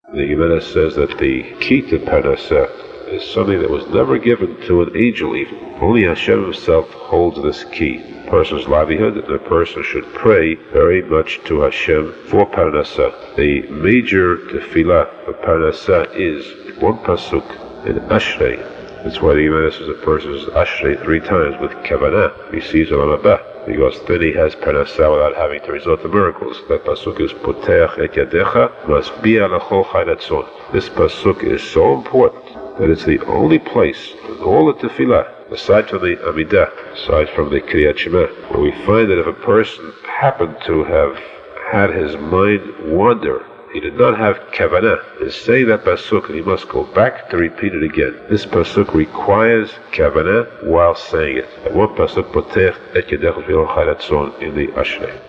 The Gemara says that the key to Parnassah is something that was never given to an angel even. Only Hashem himself holds this key. A person's livelihood, and a person should pray very much to Hashem for Parnassah. The major tefillah for Parnassah is one pasuk in Ashrei. That's why the Gemara says a person is Ashrei 3 times with Kavanah. He sees Olam Haba. Because then he has Parnassah without having to resort to miracles. That pasuk is Poteach et yadecha masbi'a l'chol chai ratzon. This pasuk is so important that it's the only place in all the tefillah, aside from the Amidah, aside from the Kriyat Shema, where we find that if a person happened to have had his mind wander, he did not have kavanah in saying that pasuk, and he must go back to repeat it again. This pasuk requires kavanah while saying it. And one pasuk, Potech et Yedech V'Chai Ratzon, in the Ashrei.